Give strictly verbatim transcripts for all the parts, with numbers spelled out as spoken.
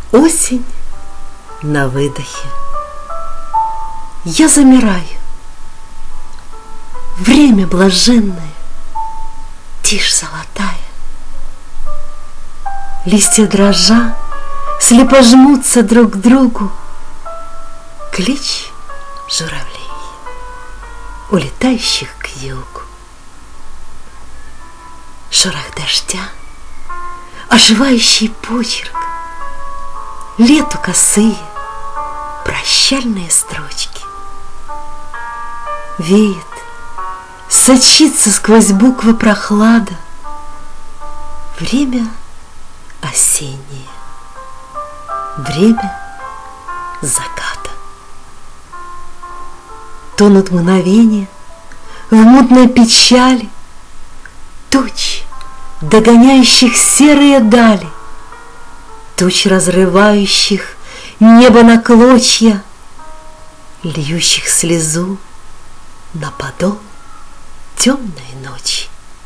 Осень на выдохе. Я замираю. Время блаженное, тишь золотая. Листья дрожа слепо жмутся друг к другу. Клич журавлей, улетающих к югу. Шорох дождя, оживающий почерк, лету косые прощальные строчки. Веет, сочится сквозь буквы прохлада. Время осеннее, время заката. Тонут мгновения в мутной печали туч, догоняющих серые дали, туч, разрывающих небо на клочья, льющих слезу на подол темной ночи.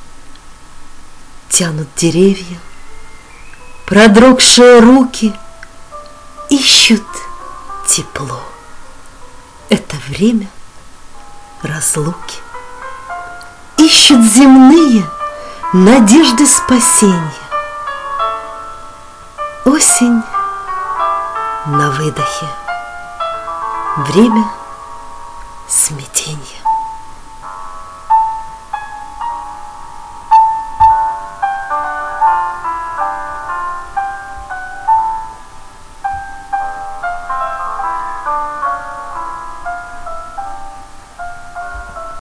Тянут деревья, продрогшие руки, ищут тепло. Это время разлуки. Ищут земные надежды спасения. Осень на выдохе. Время смятения.